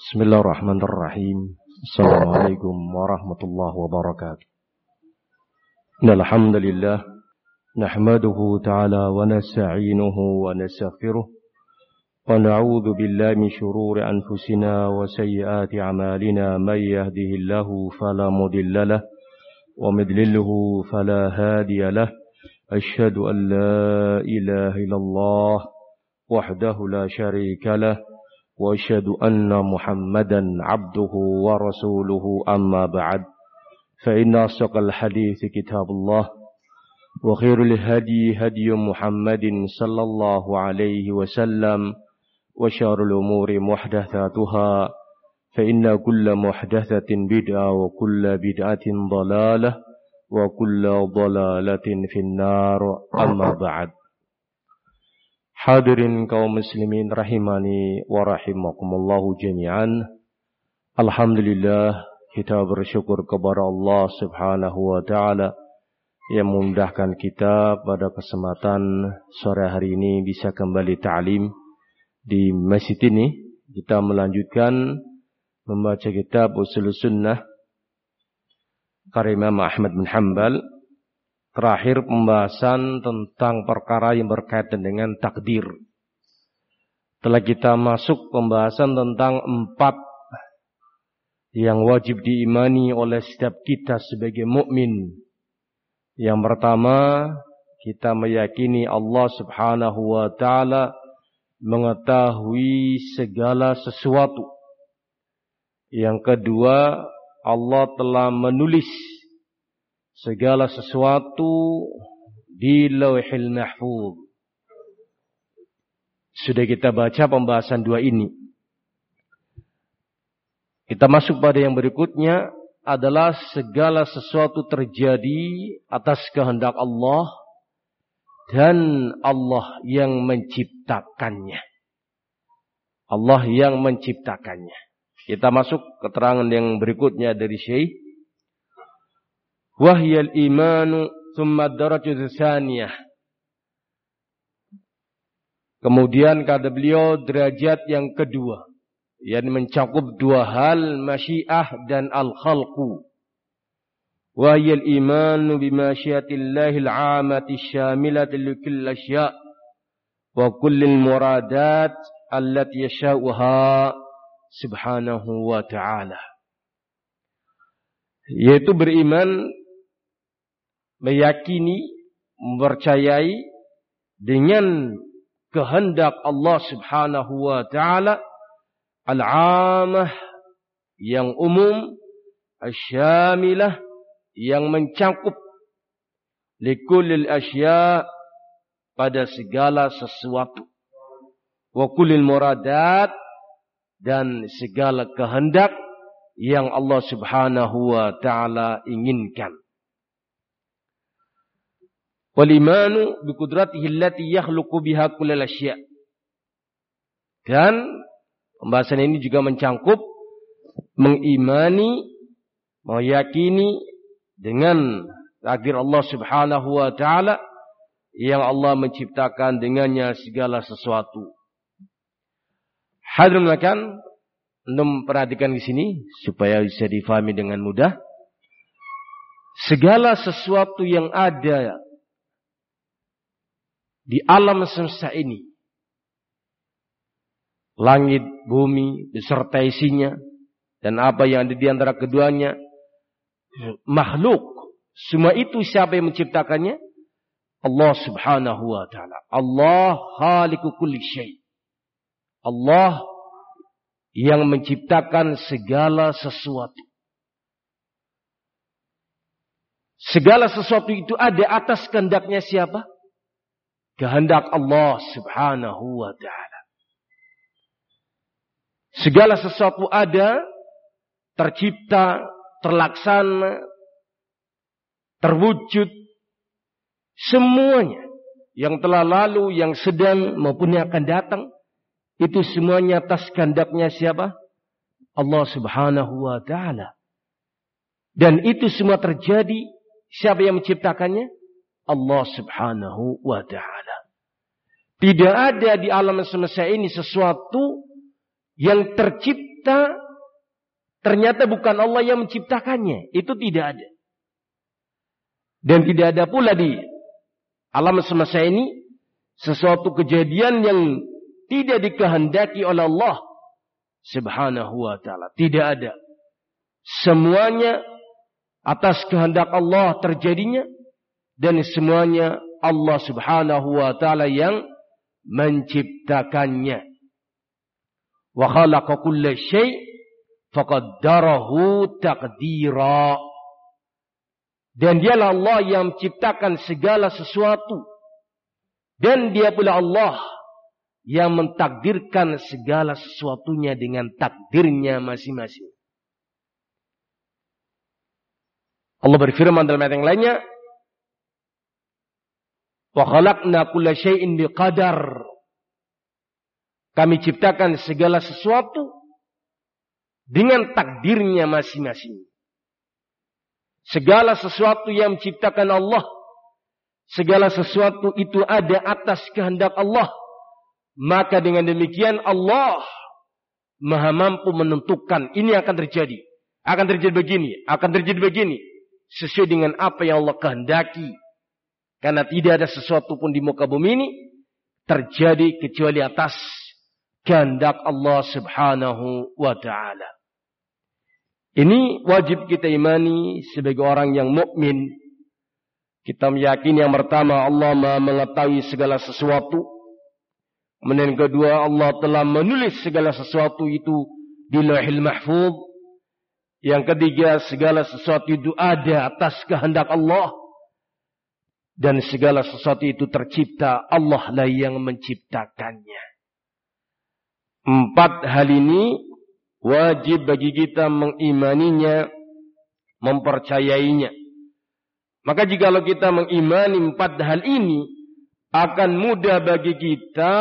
Bismillahirrahmanirrahim. Assalamualaikum warahmatullahi wabarakatuh. Alhamdulillah nahmaduhu ta'ala wa nasta'inuhu wa nastaghfiruh wa na'udzu billahi min shururi anfusina wa sayyiati a'malina may yahdihillahu fala mudilla lahu wa may yudlilhu fala hadiya lahu. Asyhadu an la ilaha illallah wahdahu la syarika lahu wa asyhadu anna Muhammadan abduhu wa rasuluhu amma ba'd. Fa inna asdaqal hadiits kitabullah wa khairul hadi Muhammadin sallallahu alaihi wasallam wa syarrul umuri muhdatsatuha fa inna kulla muhdatsatin bid'ah wa kulla bid'atin dhalalah wa kulla dhalalatin finnar amma ba'd. Hadirin kaum muslimin rahimani wa rahimakumullahu jami'an. Alhamdulillah, kita bersyukur kepada Allah subhanahu wa ta'ala yang memudahkan kita pada kesempatan sore hari ini bisa kembali ta'lim di masjid ini. Kita melanjutkan membaca kitab Ushul Sunnah karya Imam Ahmad bin Hanbal. Terakhir pembahasan tentang perkara yang berkaitan dengan takdir. Telah kita masuk pembahasan tentang 4 yang wajib diimani oleh setiap kita sebagai mukmin. Yang pertama, kita meyakini Allah subhanahu wa ta'ala mengetahui segala sesuatu. Yang kedua, Allah telah menulis segala sesuatu di Lauhil Mahfuz. Sudah kita baca pembahasan 2 ini. Kita masuk pada yang berikutnya adalah segala sesuatu terjadi atas kehendak Allah dan Allah yang menciptakannya. Allah yang menciptakannya. Kita masuk keterangan yang berikutnya dari Syekh. Wahyal imanu thumma darajatu tsaniyah. Kemudian kata beliau derajat yang kedua, yang mencakup 2 hal, masyiah dan al-khalqu. Wahyal imanu bimasyiatillahil 'amati syamilati likulli asya' wa kullil muradat allati yasha'uha subhanahu wa ta'ala. Yaitu beriman, meyakini, mempercayai dengan kehendak Allah subhanahu wa ta'ala al-'amah yang umum, asyamilah yang mencakup likulil asya pada segala sesuatu, wa kulil muradat dan segala kehendak yang Allah subhanahu wa ta'ala inginkan. Wal imanu bi qudratihi allati yakhluqu biha kullal asya'. Dan pembahasan ini juga mencangkup mengimani, meyakini dengan takdir Allah subhanahu wa ta'ala yang Allah menciptakan dengannya segala sesuatu. Hadirin makan, perhatikan di sini supaya bisa difahami dengan mudah. Segala sesuatu yang ada di alam semesta ini, langit, bumi, beserta isinya, dan apa yang ada di antara keduanya, makhluk, semua itu siapa yang menciptakannya? Allah subhanahu wa ta'ala. Allah khaliqu kulli syai'. Allah yang menciptakan segala sesuatu. Segala sesuatu itu ada atas kehendaknya siapa? Kehendak Allah subhanahu wa ta'ala. Segala sesuatu ada, tercipta, terlaksana, terwujud. Semuanya yang telah lalu, yang sedang maupun yang akan datang, itu semuanya atas kehendaknya siapa? Allah subhanahu wa ta'ala. Dan itu semua terjadi, siapa yang menciptakannya? Allah subhanahu wa ta'ala. Tidak ada di alam semesta ini sesuatu yang tercipta pencipta ternyata bukan Allah yang menciptakannya. Itu tidak ada. Dan tidak ada pula di alam semesta ini sesuatu kejadian yang tidak dikehendaki oleh Allah Subhanahu wa ta'ala. Tidak ada. Semuanya atas kehendak Allah terjadinya. Dan semuanya Allah Subhanahu wa ta'ala yang menciptakannya. Wa khalaqa kulla syai' faqaddarahu taqdira. Dan dialah Allah yang menciptakan segala sesuatu. Dan dia pula Allah yang mentakdirkan segala sesuatunya dengan takdirnya masing-masing. Allah berfirman dalam ayat yang lainnya, wa khalaqna kulla syai'in biqadar. Kami ciptakan segala sesuatu dengan takdirnya masing-masing. Segala sesuatu yang menciptakan Allah, segala sesuatu itu ada atas kehendak Allah. Maka dengan demikian Allah Maha mampu menentukan ini akan terjadi. Akan terjadi begini, akan terjadi begini. Sesuai dengan apa yang Allah kehendaki. Karena tidak ada sesuatu pun di muka bumi ini terjadi kecuali atas kehendak Allah Subhanahu wa ta'ala. Ini wajib kita imani sebagai orang yang mukmin. Kita meyakini yang pertama Allah Maha mengetahui segala sesuatu. Kemudian yang kedua Allah telah menulis segala sesuatu itu di Lauhil Mahfuz. Yang ketiga segala sesuatu itu ada atas kehendak Allah. Dan segala sesuatu itu tercipta Allah lah yang menciptakannya. 4 hal ini wajib bagi kita mengimaninya, mempercayainya. Maka jikalau kita mengimani 4 hal ini, akan mudah bagi kita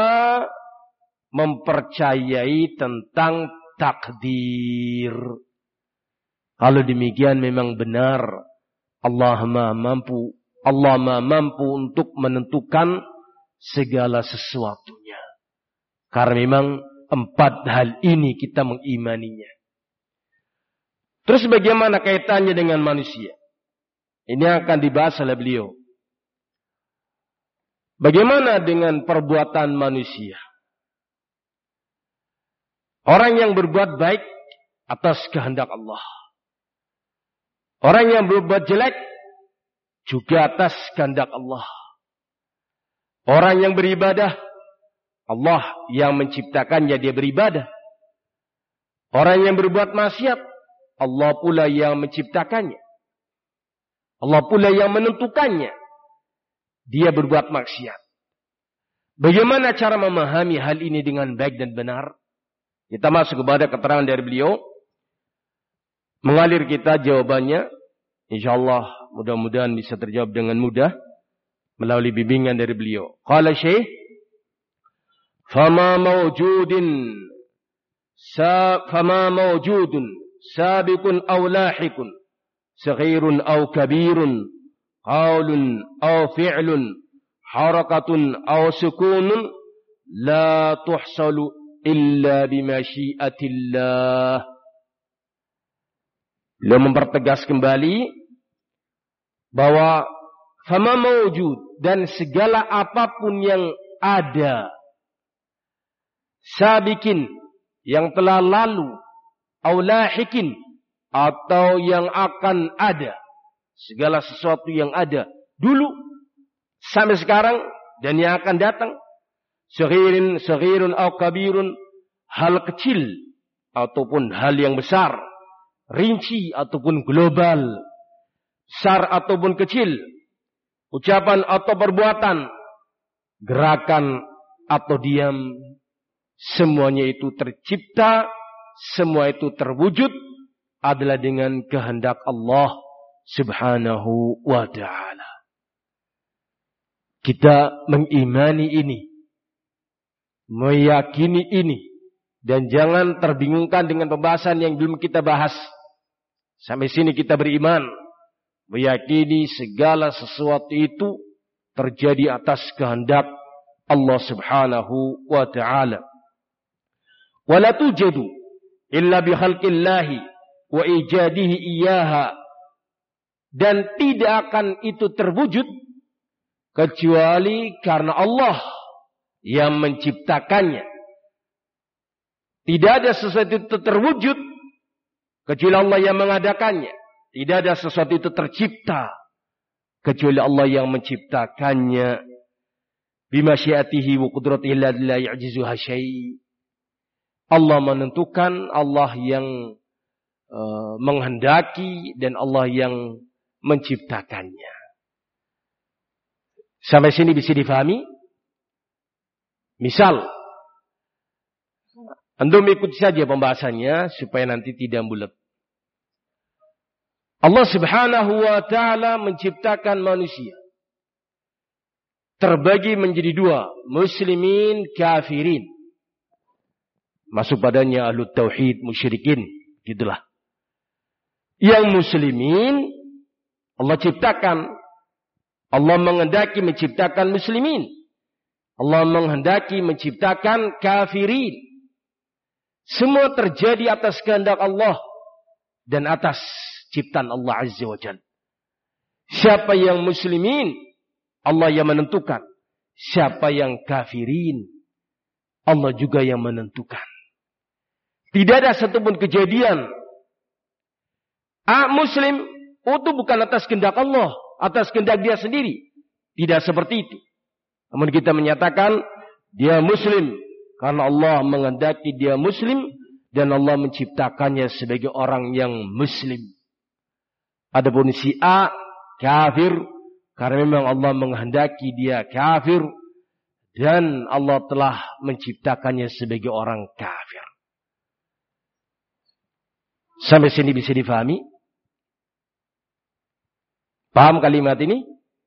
mempercayai tentang takdir. Kalau demikian memang benar Allah Maha mampu. Allah Maha mampu untuk menentukan segala sesuatunya. Karena memang 4 hal ini kita mengimaninya. Terus bagaimana kaitannya dengan manusia? Ini akan dibahas oleh beliau. Bagaimana dengan perbuatan manusia? Orang yang berbuat baik atas kehendak Allah. Orang yang berbuat jelek juga atas kehendak Allah. Orang yang beribadah, Allah yang menciptakannya dia beribadah. Orang yang berbuat maksiat, Allah pula yang menciptakannya. Allah pula yang menentukannya. Dia berbuat maksiat. Bagaimana cara memahami hal ini dengan baik dan benar? Kita masuk kepada keterangan dari beliau. Mengalir kita jawabannya. InsyaAllah mudah-mudahan bisa terjawab dengan mudah. Melalui bimbingan dari beliau. Qala Syekh. Fama mawjudun sabiqun aw lahikun. Saghirun aw kabirun. Qaulun aw fi'lun, harakatun aw sukunun, la tuhsalu illa bimasyiatillah. Beliau mempertegas kembali bahwa fama mawjud dan segala apapun yang ada, sabikin yang telah lalu, aw lahikin atau yang akan ada. Segala sesuatu yang ada dulu sampai sekarang dan yang akan datang. Saghirun aw kabirun, hal kecil ataupun hal yang besar, rinci ataupun global, besar ataupun kecil, ucapan atau perbuatan, gerakan atau diam, semuanya itu tercipta, semua itu terwujud adalah dengan kehendak Allah Subhanahu wa ta'ala. Kita mengimani ini, meyakini ini, dan jangan terbingungkan dengan pembahasan yang belum kita bahas. Sampai sini kita beriman, meyakini segala sesuatu itu terjadi atas kehendak Allah Subhanahu wa ta'ala. Wala tujadu illa bi khalqillahi wa ijadihi iyyaha. Dan tidak akan itu terwujud kecuali karena Allah yang menciptakannya. Tidak ada sesuatu itu terwujud kecuali Allah yang mengadakannya. Tidak ada sesuatu itu tercipta kecuali Allah yang menciptakannya. Bimasyiatihi wa qudratihi la ya'jizuha syai'. Allah menentukan, Allah yang menghendaki, dan Allah yang menciptakannya. Sampai sini bisa difahami? Misal, antum ikuti saja pembahasannya supaya nanti tidak bulat. Allah Subhanahu wa taala menciptakan manusia terbagi menjadi dua, muslimin, kafirin. Masuk padanya ahlu tauhid, musyrikin, gitulah. Yang muslimin Allah ciptakan, Allah menghendaki menciptakan muslimin. Allah menghendaki menciptakan kafirin. Semua terjadi atas kehendak Allah dan atas ciptaan Allah Azza wa Jalla. Siapa yang muslimin, Allah yang menentukan. Siapa yang kafirin, Allah juga yang menentukan. Tidak ada satupun kejadian muslim itu bukan atas kehendak Allah, atas kehendak dia sendiri. Tidak seperti itu. Namun kita menyatakan dia muslim karena Allah menghendaki dia muslim dan Allah menciptakannya sebagai orang yang muslim. Adapun si A kafir karena memang Allah menghendaki dia kafir dan Allah telah menciptakannya sebagai orang kafir. Sampai sini bisa difahami? Paham kalimat ini?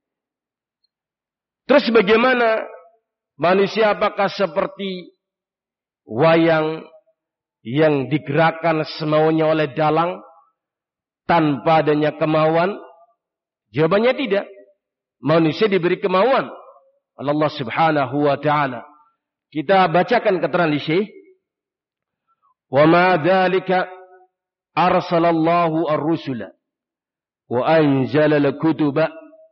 Terus bagaimana manusia, apakah seperti wayang yang digerakkan semaunya oleh dalang tanpa adanya kemauan? Jawabannya tidak. Manusia diberi kemauan oleh Allah Subhanahu wa taala. Kita bacakan keterangan di Syekh. Wa ma dzalika arsalallahu ar-rusula wa anzala al-kutuba.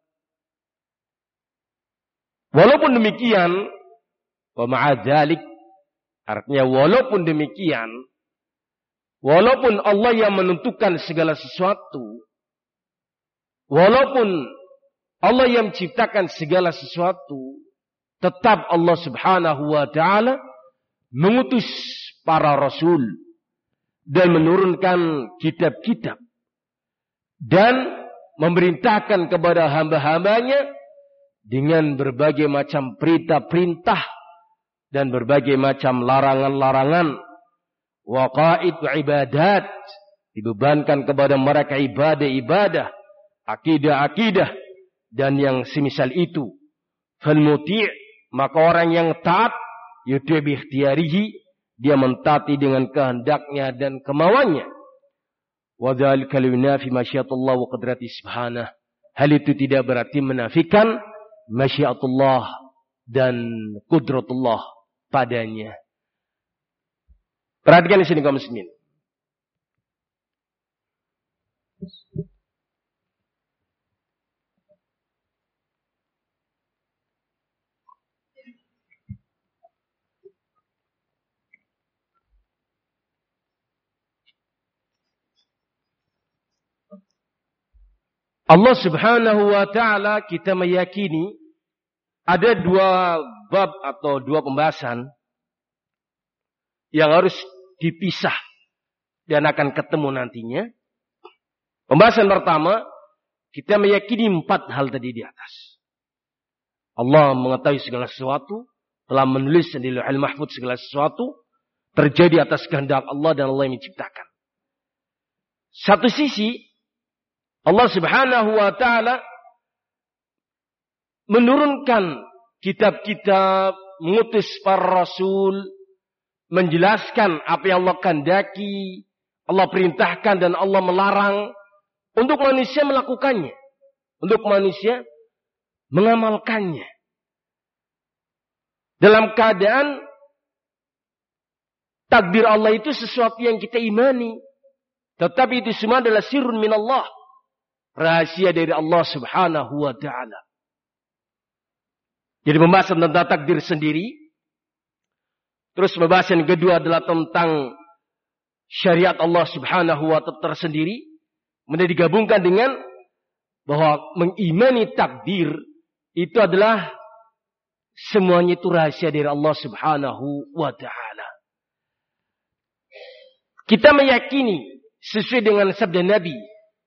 Walaupun demikian, wa ma'a dzalik, artinya walaupun demikian, walaupun Allah yang menentukan segala sesuatu, walaupun Allah yang menciptakan segala sesuatu, tetap Allah Subhanahu wa taala mengutus para rasul dan menurunkan kitab-kitab dan memerintahkan kepada hamba-hambanya dengan berbagai macam perintah-perintah dan berbagai macam larangan-larangan, waqaid wa ibadat, dibebankan kepada mereka ibadah-ibadah, akidah-akidah dan yang semisal itu. Fal muti', maka orang yang taat yuti bi ikhtiyarihi, dia mentaati dengan kehendaknya dan kemauannya. Wa dzalika yunafi masyiatullah wa qudrati subhanahu. Hal itu tidak berarti menafikan masyiatullah dan qudratullah padanya. Perhatikan di sini kaum muslimin. Allah Subhanahu wa taala, kita meyakini ada dua bab atau dua pembahasan yang harus dipisah dan akan ketemu nantinya. Pembahasan pertama, kita meyakini 4 hal tadi di atas. Allah mengetahui segala sesuatu, telah menulis di Lauhul Mahfuz segala sesuatu, terjadi atas kehendak Allah dan Allah yang menciptakan. Satu sisi, Allah Subhanahu wa taala menurunkan kitab-kitab, mengutus para rasul, menjelaskan apa yang Allah kehendaki, Allah perintahkan dan Allah melarang untuk manusia melakukannya, untuk manusia mengamalkannya. Dalam keadaan takdir Allah itu sesuatu yang kita imani. Tetapi itu semua adalah sirrun minallah. Rahasia dari Allah subhanahu wa ta'ala. Jadi pembahasan tentang takdir sendiri. Terus pembahasan kedua adalah tentang syariat Allah subhanahu wa ta'ala tersendiri. Kemudian digabungkan dengan bahwa mengimani takdir itu adalah semuanya itu rahasia dari Allah subhanahu wa ta'ala. Kita meyakini sesuai dengan sabda Nabi.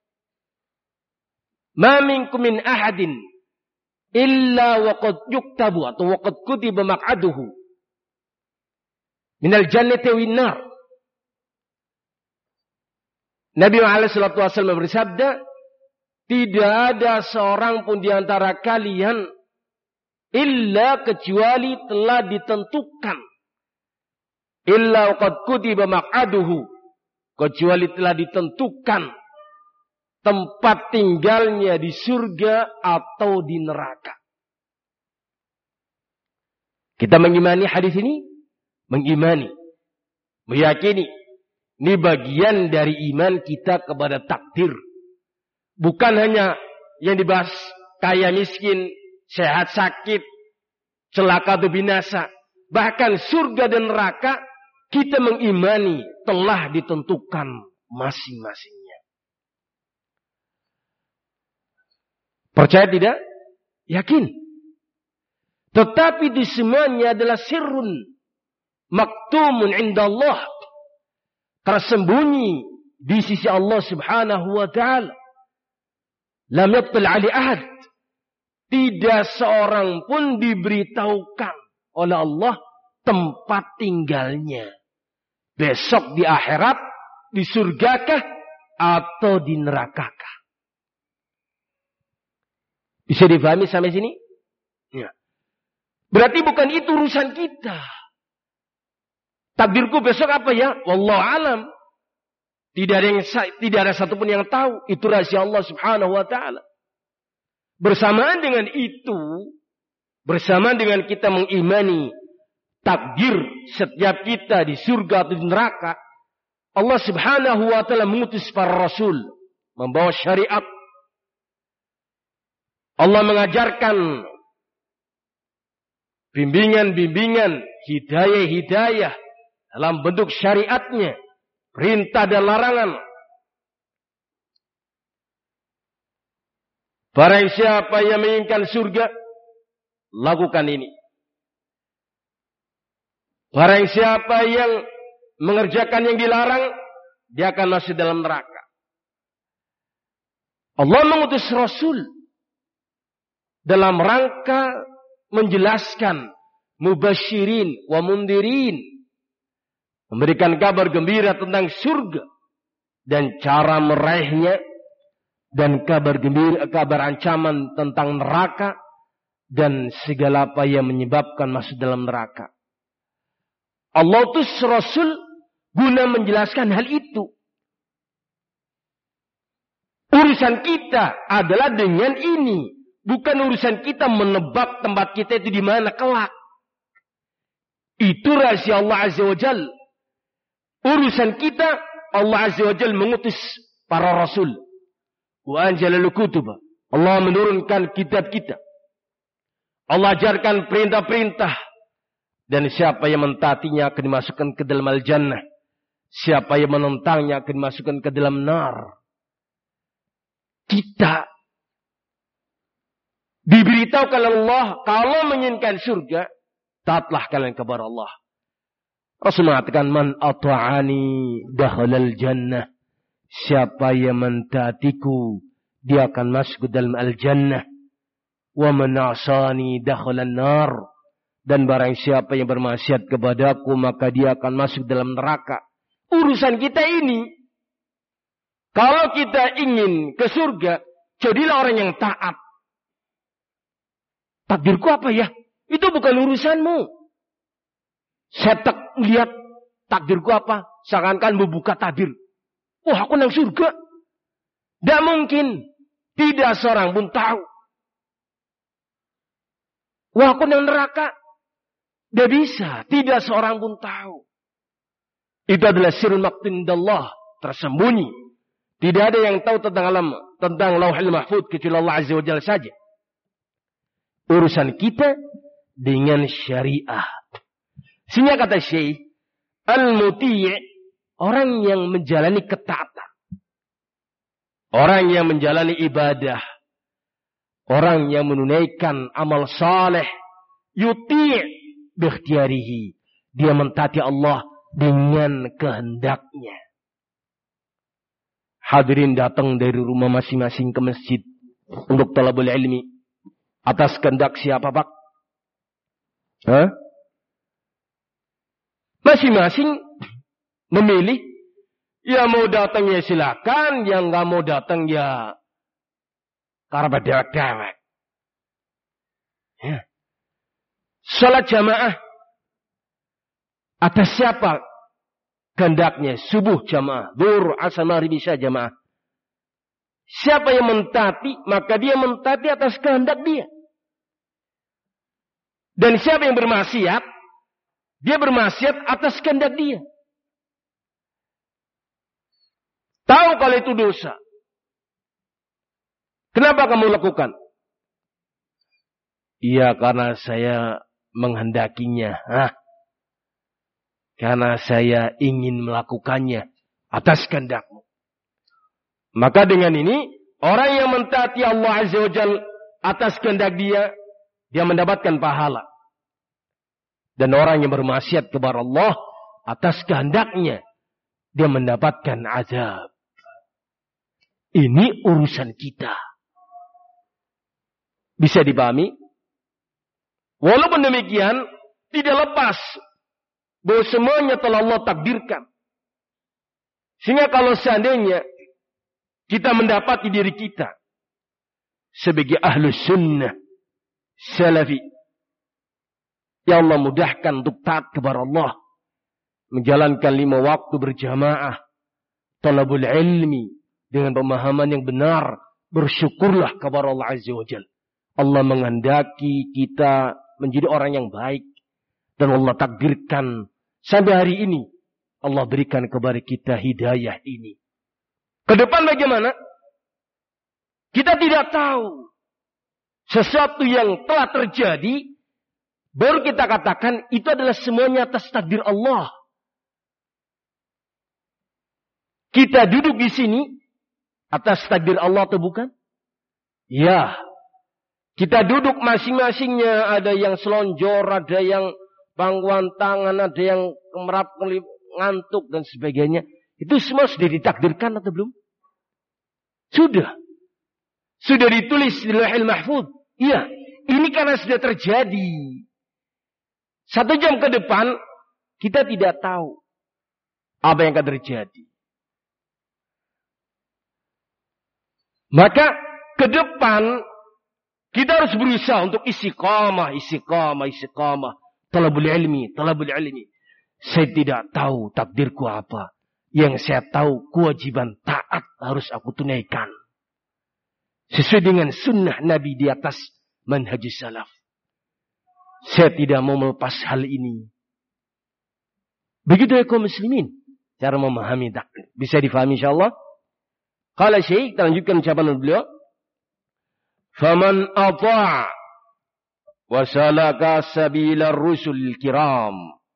Ma minkum min ahadin illa waqad yuktabu atau waqad kutiba maq'aduhu minal jannati wan nar. Nabi Muhammad sallallahu alaihi wasallam bersabda, tidak ada seorang pun di antara kalian illa kecuali telah ditentukan. Illa waqad kutiba maq'aduhu, kecuali telah ditentukan tempat tinggalnya di surga atau di neraka. Kita mengimani hadis ini, mengimani, meyakini ini bagian dari iman kita kepada takdir. Bukan hanya yang dibahas kaya miskin, sehat sakit, celaka atau binasa. Bahkan surga dan neraka kita mengimani telah ditentukan masing-masingnya. Percaya tidak? Yakin. Tetapi di semuanya adalah sirrun maktumun indallah. Tersembunyi di sisi Allah subhanahu wa ta'ala. Lam yabtal ali ahad. Tidak seorang pun diberitahukan oleh Allah tempat tinggalnya. Besok di akhirat, di surgakah atau di nerakakah? Bisa difahami sampai sini? Ya. Berarti bukan itu urusan kita. Takdirku besok apa ya? Wallahu alam. Tidak ada satupun yang tahu. Itu rahasia Allah subhanahu wa ta'ala. Bersamaan dengan itu, bersamaan dengan kita mengimani takdir setiap kita di surga atau di neraka, Allah subhanahu wa ta'ala mengutus para rasul, membawa syariat. Allah mengajarkan bimbingan-bimbingan, hidayah-hidayah dalam bentuk syariatnya, perintah dan larangan. Barang siapa yang menginginkan surga, lakukan ini. Barang siapa yang mengerjakan yang dilarang, dia akan masuk dalam neraka. Allah mengutus Rasul dalam rangka menjelaskan mubasyirin wa mundirin, memberikan kabar gembira tentang surga dan cara meraihnya, dan kabar gembira, kabar ancaman tentang neraka dan segala apa yang menyebabkan masuk dalam neraka. Allah utus Rasul guna menjelaskan hal itu. Urusan kita adalah dengan ini. Bukan urusan kita menebak tempat kita itu di mana kelak. Itu rahasia Allah Azza wa Jal. Urusan kita, Allah Azza wa Jal mengutus para Rasul. Wa anjalal kutuba. Allah menurunkan kitab kita. Allah ajarkan perintah-perintah. Dan siapa yang mentaatinya akan dimasukkan ke dalam al-jannah. Siapa yang menentangnya akan dimasukkan ke dalam nar. Kita diberitahukan Allah, kalau menginginkan surga, taatlah kalian kepada Allah. Rasul mengatakan, man ata'ani dakhalal jannah. Siapa yang mentaatiku, dia akan masuk ke dalam al-jannah. Wa man asani dakhalan nar. Dan barang siapa yang bermaksiat kepadaku, maka dia akan masuk dalam neraka. Urusan kita ini, kalau kita ingin ke surga, jadilah orang yang taat. Takdirku apa ya? Itu bukan urusanmu. Saya lihat takdirku apa? Seakan-akan membuka tabir. Wah, aku nang surga. Tidak mungkin. Tidak seorang pun tahu. Wah, aku nang neraka. Tidak bisa. Tidak seorang pun tahu. Itu adalah sirrul maktun indallah, tersembunyi. Tidak ada yang tahu tentang Lauhul Mahfuz kecuali Allah Azza wa Jalla saja. Urusan kita dengan syariah. Sehingga kata Syekh, al-muti' orang yang menjalani ketaatan. Orang yang menjalani ibadah. Orang yang menunaikan amal saleh. Yuti' bikhtiyarihi. Dia mentaati Allah dengan kehendaknya. Hadirin datang dari rumah masing-masing ke masjid untuk talabul ilmi. Atas kehendak siapa, Pak? Hah? Masing-masing memilih. Ya mau datang ya silakan. Yang nggak mau datang ya karena dewek-dewek. Ya. Salat jamaah. Atas siapa kehendaknya? Subuh jamaah. Zuhur, asar, maghrib, isya jamaah. Siapa yang mentaati, maka dia mentaati atas kehendak dia. Dan siapa yang bermaksiat, dia bermaksiat atas kehendak dia. Tahu kalau itu dosa. Kenapa kamu lakukan? Iya, karena saya menghendakinya. Karena saya ingin melakukannya atas kehendakmu. Maka dengan ini, orang yang mentaati Allah Azza wa Jalla atas kehendak dia, dia mendapatkan pahala. Dan orang yang bermaksiat kepada Allah atas kehendaknya, dia mendapatkan azab. Ini urusan kita. Bisa dipahami? Walaupun demikian, tidak lepas bahwa semuanya telah Allah takdirkan. Sehingga kalau seandainya kita mendapati diri kita sebagai ahlus sunnah salafi, ya Allah mudahkan untuk taat kepada Allah, menjalankan 5 waktu berjamaah, talabul ilmi dengan pemahaman yang benar, bersyukurlah kepada Allah Azza wa Jalla. Allah menghendaki kita menjadi orang yang baik, dan Allah takdirkan sampai hari ini Allah berikan kepada kita hidayah ini. Ke depan bagaimana? Kita tidak tahu. Sesuatu yang telah terjadi, baru kita katakan itu adalah semuanya atas takdir Allah. Kita duduk di sini atas takdir Allah atau bukan? Ya. Kita duduk masing-masingnya, ada yang selonjor, ada yang pangkuan tangan, ada yang kemerap-kelip, ngantuk dan sebagainya. Itu semua sudah ditakdirkan atau belum? Sudah. Sudah ditulis di Lauhul Mahfuz. Iya, ini karena sudah terjadi. 1 jam ke depan, kita tidak tahu apa yang akan terjadi. Maka ke depan, kita harus berusaha untuk istiqamah. Talabul ilmi. Saya tidak tahu takdirku apa. Yang saya tahu kewajiban taat harus aku tunaikan. Sesuai dengan sunnah Nabi di atas manhajus salaf. Saya tidak mau melepas hal ini. Begitu ya kaum muslimin. Cara memahami takdir. Bisa difahami insyaAllah. Qala Syekh, kita lanjutkan ucapan beliau. Faman ata' wa salaka sabila rusul kiram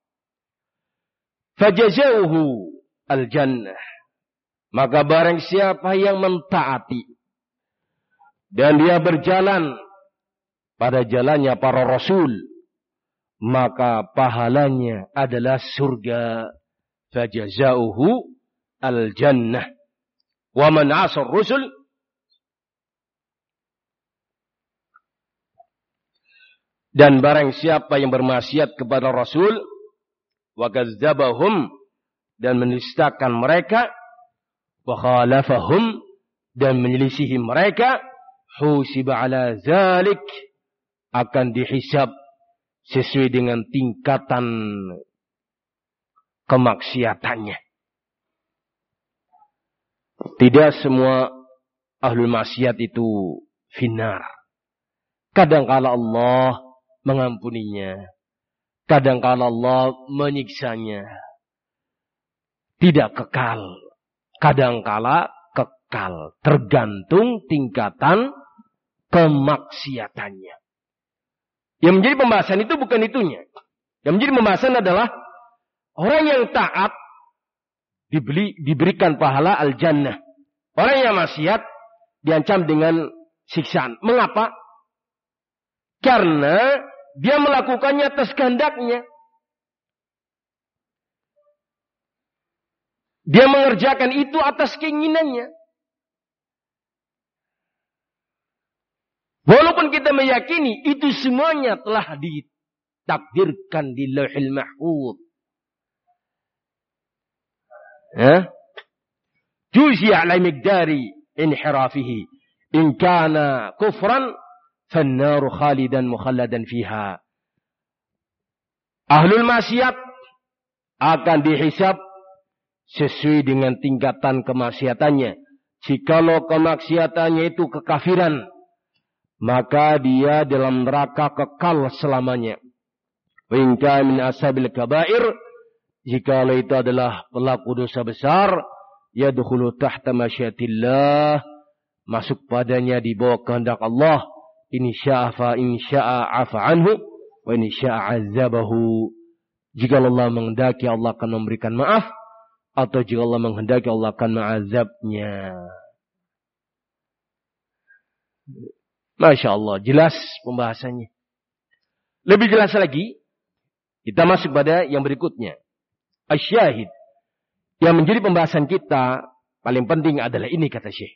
fajazauhu al-jannah. Maka barang siapa yang mentaati dan dia berjalan pada jalannya para rasul, maka pahalanya adalah surga. Fajazauhu al-jannah. Wa man 'asar rusul, dan barang siapa yang bermaksiat kepada Rasul, wa kadzdzabahum, dan menistakan mereka, wa khalafahum, dan menyelisihi mereka, husiba ala zalik, akan dihisab sesuai dengan tingkatan kemaksiatannya. Tidak semua ahlul maksiat itu finnar. Kadangkala Allah mengampuninya. Kadangkala Allah menyiksanya. tidak kekal. Kadangkala kekal. Tergantung tingkatan kemaksiatannya. Yang menjadi pembahasan itu bukan itunya. Yang menjadi pembahasan adalah orang yang taat diberikan pahala al-jannah. Orang yang maksiat diancam dengan siksaan. Mengapa? Karena dia melakukannya atas kehendaknya. Dia mengerjakan itu atas keinginannya. Walaupun kita meyakini itu semuanya telah ditakdirkan di Lauhul Mahfuz. Juzi'a ala miqdari inhirafihi. In kana kufran fannaru khalidan mukhalladan fiha. Ahlul maksiat akan dihisab sesuai dengan tingkatan kemaksiatannya. Jikalau kemaksiatannya itu kekafiran, maka dia dalam neraka kekal selamanya. Wa in kana min ashabil kabair, jikalau itu adalah pelaku dosa besar, yadkhulu tahta masyiatillah, masuk padanya di bawah kehendak Allah. In syaa fa in syaa afa anhu wa in syaa azabahu. Jika Allah menghendaki, Allah akan memberikan maaf, atau jika Allah menghendaki, Allah akan mengazabnya. Masya Allah, jelas pembahasannya. Lebih jelas lagi, kita masuk pada yang berikutnya. Asyahid. Yang menjadi pembahasan kita paling penting adalah ini, kata Syekh.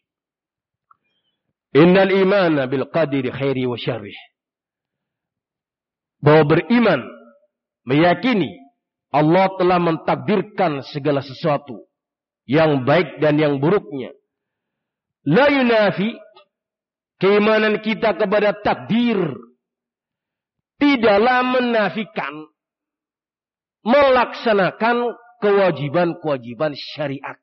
Innal imana bil qadiri khairi wa syarrih. Bahwa beriman, meyakini Allah telah mentakdirkan segala sesuatu yang baik dan yang buruknya. La yunafi, keimanan kita kepada takdir tidaklah menafikan melaksanakan kewajiban-kewajiban syariat.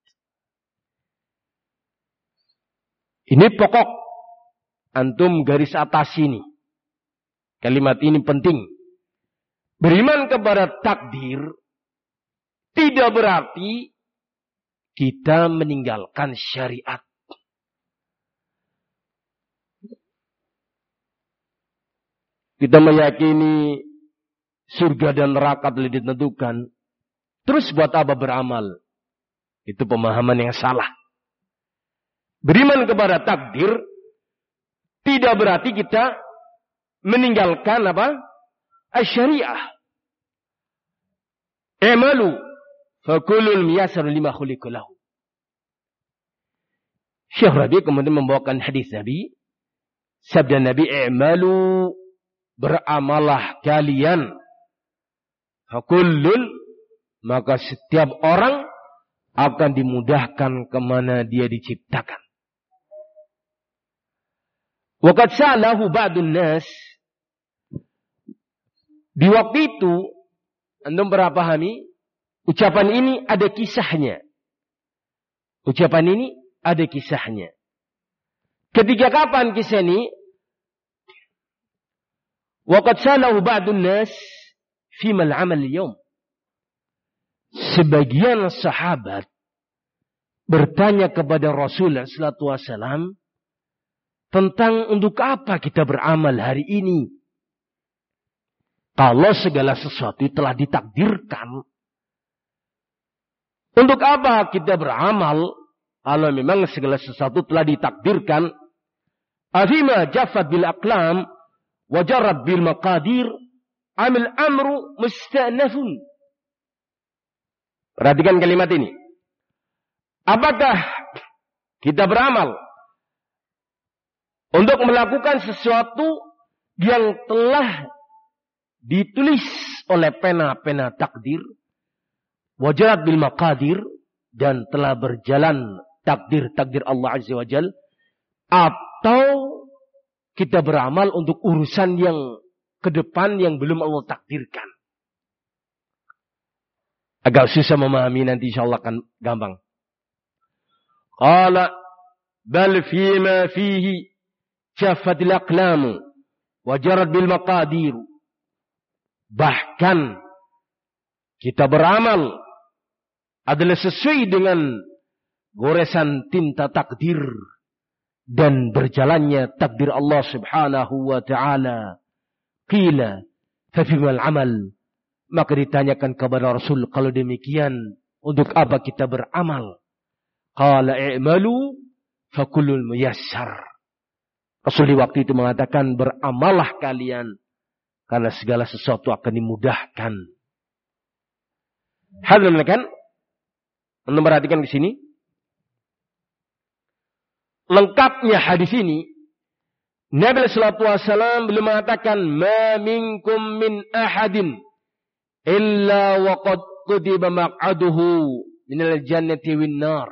Ini pokok. Antum garis atas ini. Kalimat ini penting. Beriman kepada takdir tidak berarti kita meninggalkan syariat. Kita meyakini surga dan neraka telah ditentukan. Terus buat apa beramal? Itu pemahaman yang salah. Beriman kepada takdir tidak berarti kita meninggalkan apa? Syariah. I'malu fakullun miyassar lima khuliqa lahu. Syekh Rabi kemudian membawakan hadis Nabi. Sabda Nabi, i'malu, beramalah kalian. Fakullun, maka setiap orang akan dimudahkan kemana dia diciptakan. Waqad sa'alahu ba'dun nas. Di waktu itu, antum pernah pahami, ucapan ini ada kisahnya. Ucapan ini ada kisahnya. Ketika kapan kisah ini? Waqad sa'alahu ba'dun nas fima al-'amal al-yawm. Sebagian sahabat bertanya kepada Rasulullah sallallahu alaihi wasallam tentang untuk apa kita beramal hari ini. Kalau segala sesuatu telah ditakdirkan, untuk apa kita beramal kalau memang segala sesuatu telah ditakdirkan? Afima jaffat bil aqlam wa jarab bil maqadir amil amru musta'nafun. Perhatikan kalimat ini. Apakah kita beramal untuk melakukan sesuatu yang telah ditulis oleh pena-pena takdir, wajarat bil maqadir, dan telah berjalan takdir-takdir Allah Azza wa Jal, atau kita beramal untuk urusan yang ke depan yang belum Allah takdirkan? Agak susah memahami, nanti insyaallah akan gampang. Qala bal fima fihi jaffat al-aqlam wa jarat bil maqadir. Bahkan kita beramal adalah sesuai dengan goresan tinta takdir dan berjalannya takdir Allah Subhanahu wa taala. Qila fa fimal amal, maka ditanyakan kepada Rasul, kalau demikian untuk apa kita beramal? Qala i'malu fa kullul muyassar. Rasul di waktu itu mengatakan, beramallah kalian karena segala sesuatu akan dimudahkan. Hadirin kan? Anda perhatikan di sini. Lengkapnya hadis ini, Nabi sallallahu alaihi wasallam belum mengatakan ma minkum min ahadin illa wa qad kutiba maq'aduhu minal jannati wan nar.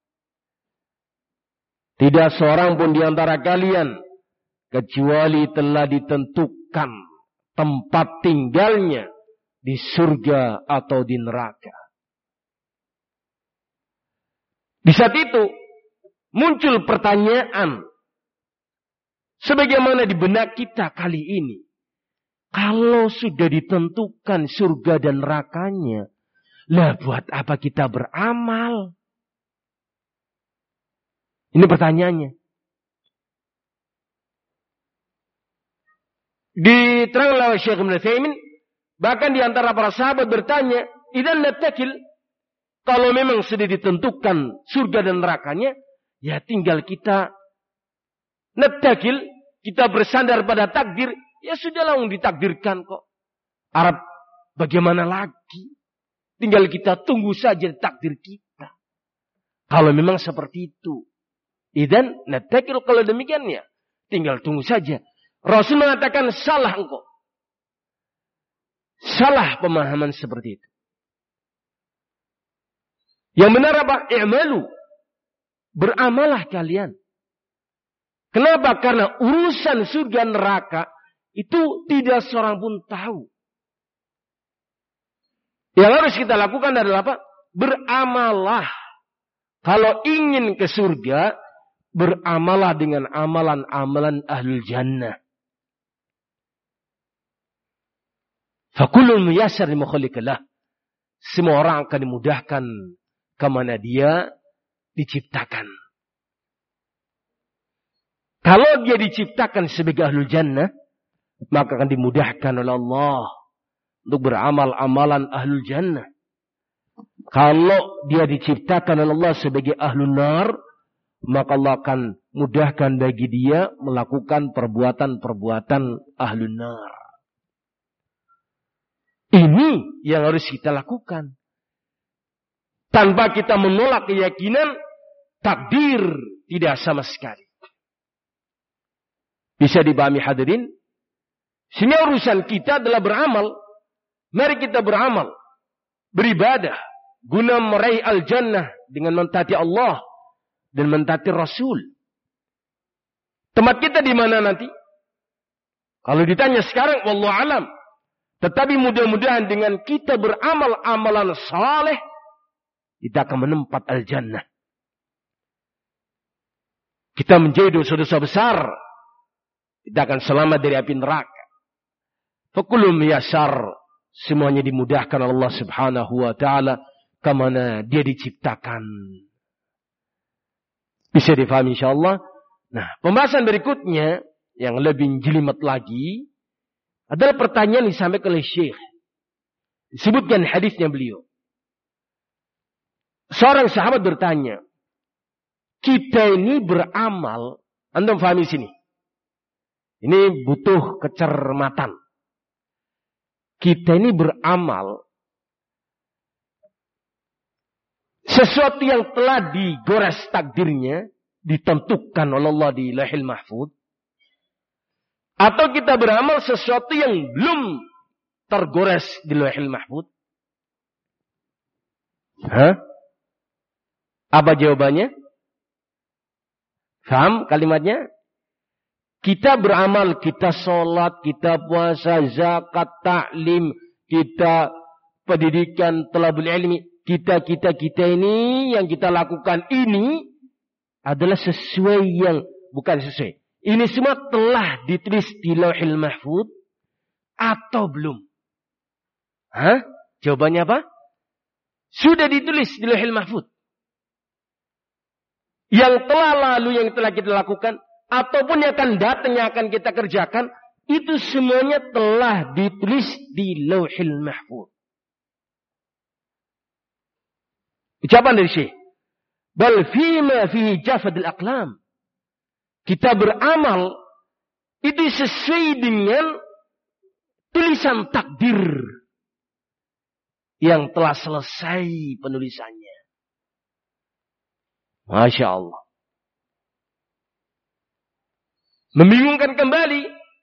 Tidak seorang pun di antara kalian kecuali telah ditentukan tempat tinggalnya di surga atau di neraka. Di saat itu muncul pertanyaan sebagaimana di benak kita kali ini. Kalau sudah ditentukan surga dan nerakanya, lah buat apa kita beramal? Ini pertanyaannya. Diterangkan oleh Syekh Ibnu Utsaimin, bahkan di antara para sahabat bertanya, "Idzan natakil?" Kalau memang sudah ditentukan surga dan nerakanya, ya tinggal kita natakil, kita bersandar pada takdir, ya sudahlah ditakdirkan kok. Arab bagaimana lagi? Tinggal kita tunggu saja takdir kita. Kalau memang seperti itu. Idzan natakil, kalau demikian ya tinggal tunggu saja. Rasul mengatakan salah engkau. Salah pemahaman seperti itu. Yang benar apa? I'malu. Beramalah kalian. Kenapa? Karena urusan surga neraka itu tidak seorang pun tahu. Yang harus kita lakukan adalah apa? Beramalah. Kalau ingin ke surga, beramalah dengan amalan-amalan ahlul jannah. Fakullun muyassar lima khuliqalah. Semua orang akan dimudahkan kemana dia diciptakan. Kalau dia diciptakan sebagai ahlul jannah, maka akan dimudahkan oleh Allah untuk beramal amalan ahlul jannah. Kalau dia diciptakan oleh Allah sebagai ahlul nar, maka Allah akan mudahkan bagi dia melakukan perbuatan-perbuatan ahlul nar. Ini yang harus kita lakukan. Tanpa kita menolak keyakinan takdir tidak sama sekali. Bisa dipahami hadirin? Sehingga urusan kita adalah beramal. Mari kita beramal. Beribadah. Guna meraih al-jannah dengan mentaati Allah dan mentaati Rasul. Tempat kita di mana nanti? Kalau ditanya sekarang, wallahu alam. Tetapi mudah-mudahan dengan kita beramal amalan saleh, kita akan menempat al-jannah. Kita menjadi dosa-dosa besar, kita akan selamat dari api neraka. Fakulum yasar, semuanya dimudahkan Allah Subhanahu wa taala kemana dia diciptakan. Bisa difahami insyaallah. Nah, pembahasan berikutnya yang lebih jelimet lagi adalah pertanyaan yang disampaikan oleh Syekh. Disebutkan hadisnya beliau. Seorang sahabat bertanya, kita ini beramal, antum fahami sini. Ini butuh kecermatan. Kita ini beramal sesuatu yang telah digores takdirnya, ditentukan oleh Allah di Lauhil Mahfuz, atau kita beramal sesuatu yang belum tergores di Lauhil Mahfuz? Apa jawabannya? Faham kalimatnya? Kita beramal, kita sholat, kita puasa, zakat, taklim, kita pendidikan, talabul ilmi. Kita ini yang kita lakukan ini adalah sesuai yang bukan sesuai. Ini semua telah ditulis di Lauhil Mahfuz atau belum? Jawabannya apa? Sudah ditulis di Lauhul Mahfuz. Yang telah lalu, yang telah kita lakukan, ataupun yang akan datang, yang akan kita kerjakan, itu semuanya telah ditulis di Lauhul Mahfuz. Ucapan dari Syekh. Bal fima fihi jafadul aqlam. Kita beramal itu sesuai dengan tulisan takdir yang telah selesai penulisannya. Masya Allah. Membingungkan kembali.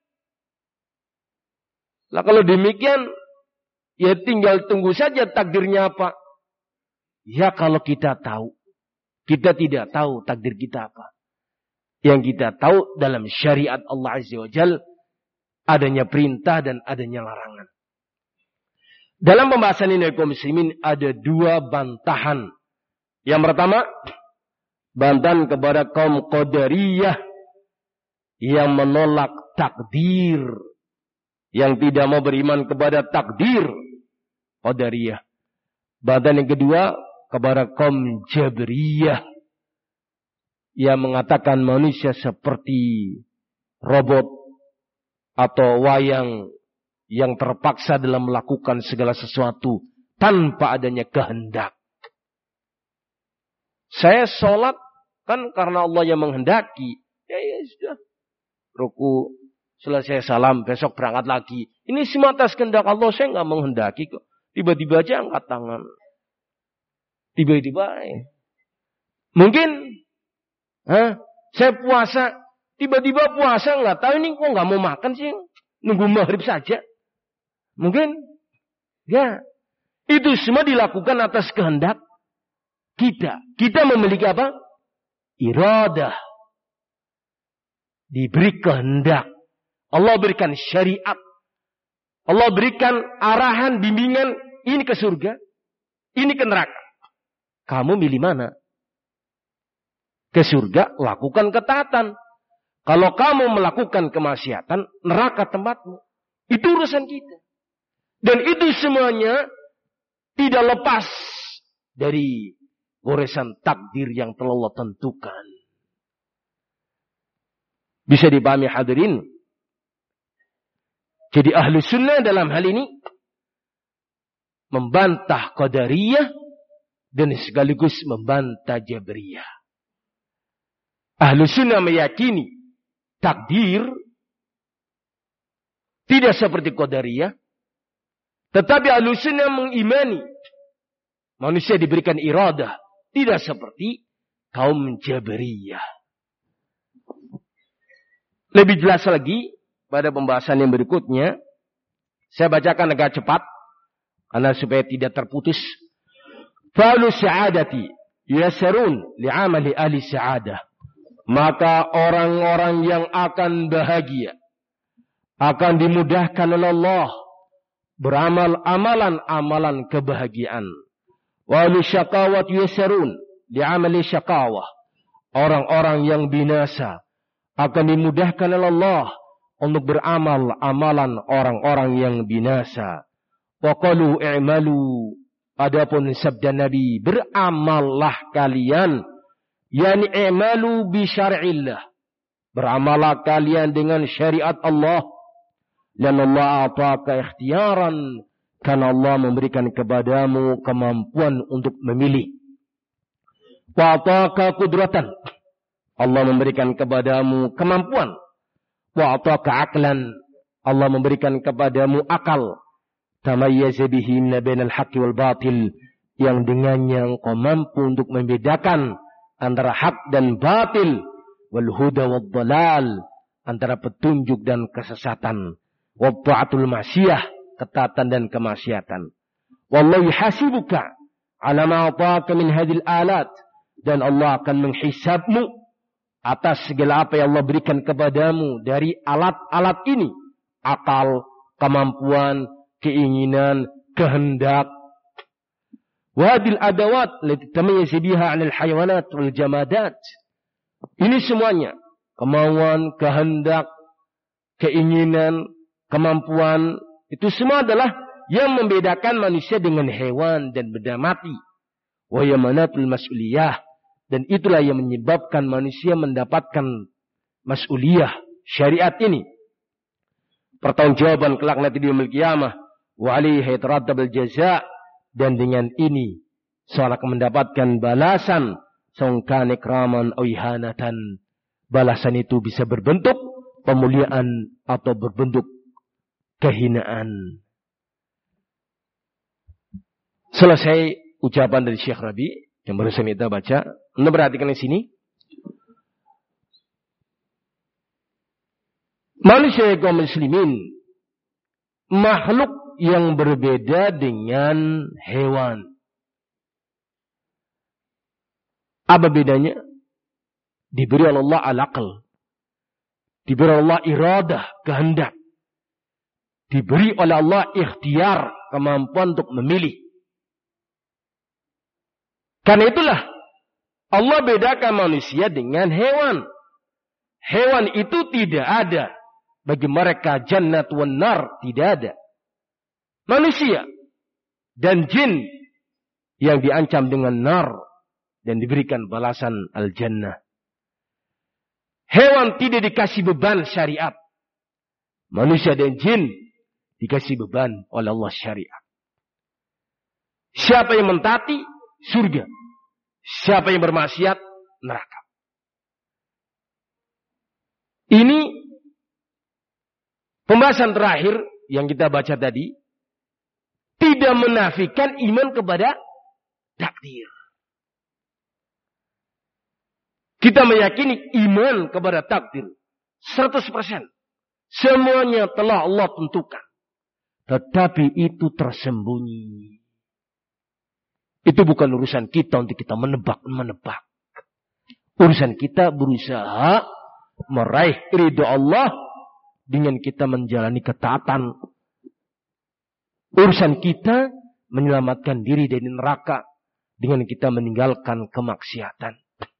Lah kalau demikian, ya tinggal tunggu saja takdirnya apa. Ya kalau kita tahu. Kita tidak tahu takdir kita apa. Yang kita tahu dalam syariat Allah Azza wa Jalla adanya perintah dan adanya larangan. Dalam pembahasan ini kaum muslimin ada dua bantahan. Yang pertama, bantahan kepada kaum Qadariyah yang menolak takdir, yang tidak mau beriman kepada takdir Qadariyah. Bantahan yang kedua kepada kaum Jabriyah yang mengatakan manusia seperti robot atau wayang yang terpaksa dalam melakukan segala sesuatu tanpa adanya kehendak. Saya sholat kan karena Allah yang menghendaki. Ya sudah. Ruku, selesai salam, besok berangkat lagi. Ini semua atas kehendak Allah, saya nggak menghendaki kok. Tiba-tiba aja angkat tangan. Tiba-tiba. Mungkin saya puasa, tiba-tiba puasa nggak tahu ini kok nggak mau makan sih, nunggu maghrib saja. Mungkin, ya itu semua dilakukan atas kehendak kita. Kita memiliki apa? Iradah. Diberi kehendak. Allah berikan syariat. Allah berikan arahan, bimbingan. Ini ke surga, ini ke neraka. Kamu milih mana? Ke surga, lakukan ketaatan. Kalau kamu melakukan kemaksiatan, neraka tempatmu. Itu urusan kita. Dan itu semuanya tidak lepas dari goresan takdir yang telah Allah tentukan. Bisa dipahami hadirin? Jadi ahlu sunnah dalam hal ini membantah Qadariyah dan sekaligus membantah Jabriyah. Ahlu sunnah meyakini takdir tidak seperti Qadariyah. Tetapi ahlu sunnah mengimani manusia diberikan iradah. Tidak seperti kaum Jabriyah. Lebih jelas lagi pada pembahasan yang berikutnya. Saya bacakan agak cepat. Karena supaya tidak terputus. Fa'lu sa'adati yasarun li'amali ahli sa'adah. Maka orang-orang yang akan bahagia akan dimudahkan oleh Allah beramal amalan-amalan kebahagiaan. Wa ahli syaqawat yasarun li'amali syaqawah. Orang-orang yang binasa akan dimudahkan oleh Allah untuk beramal amalan orang-orang yang binasa. Wa qalu i'malu. Adapun sabda Nabi, beramallah kalian. Yani i'malu bi syar'illah. Beramallah kalian dengan syariat Allah. Dan Allah ataka ikhtiaran. Karena Allah memberikan kepadamu kemampuan untuk memilih. Wa ataka qudratan. Allah memberikan kepadamu kemampuan. Wa ataka aqlan. Allah memberikan kepadamu akal. Tamayyaza bihi bainal haqqi wal batil. Yang dengannya engkau mampu untuk membedakan antara hak dan batil. Wal huda wal dhalal. Antara petunjuk dan kesesatan. Wa ta'atul maksiyah. Ketaatan dan kemaksiatan. Wallahu hasibuka ala ma ataka min hadhil alat. Dan Allah akan menghisabmu atas segala apa yang Allah berikan kepadamu dari alat-alat ini. Akal, kemampuan, keinginan, kehendak. Wadil adawat lati tamayyazu biha 'anil hayawanat wal jamadat. Ini semuanya kemauan, kehendak, keinginan, kemampuan, itu semua adalah yang membedakan manusia dengan hewan dan benda mati. Wa yamanatul mas'uliyah. Dan itulah yang menyebabkan manusia mendapatkan mas'uliyah syariat ini. Pertanggungjawaban kelak nanti di yaumil qiyamah. Wa alaihi yatarattabul jaza'. Dan dengan ini seorang akan mendapatkan balasan. Songkane kraman au ihanatan. Balasan itu bisa berbentuk pemuliaan atau berbentuk kehinaan. Selesai ucapan dari Syekh Rabi yang baru saya minta baca. Anda perhatikan di sini. Manusia kaum muslimin makhluk yang berbeda dengan hewan. Apa bedanya? Diberi oleh Allah al-aql. Diberi oleh Allah iradah, kehendak. Diberi oleh Allah ikhtiar, kemampuan untuk memilih. Karena itulah Allah bedakan manusia dengan hewan. Hewan itu tidak ada. Bagi mereka jannat wan nar tidak ada. Manusia dan jin yang diancam dengan nar dan diberikan balasan al-jannah. Hewan tidak dikasih beban syariat. Manusia dan jin dikasih beban oleh Allah syariat. Siapa yang mentaati, surga. Siapa yang bermaksiat, neraka. Ini pembahasan terakhir yang kita baca tadi. Tidak menafikan iman kepada takdir. Kita meyakini iman kepada takdir 100%. Semuanya telah Allah tentukan. Tetapi itu tersembunyi. Itu bukan urusan kita untuk kita menebak-menebak. Urusan kita berusaha meraih ridho Allah dengan kita menjalani ketaatan. Urusan kita menyelamatkan diri dari neraka dengan kita meninggalkan kemaksiatan.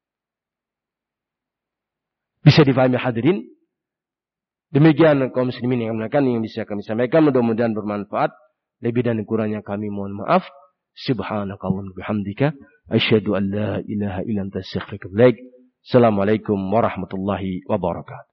Bisa difahami hadirin? Demikian kaum muslimin yang muliakan yang bisa kami sampaikan, mudah-mudahan bermanfaat. Lebih dan kurangnya kami mohon maaf. Subhanakallahumma bihamdika asyhadu an la ilaha illa anta astaghfiruka wa atubu ilaik. Assalamualaikum warahmatullahi wabarakatuh.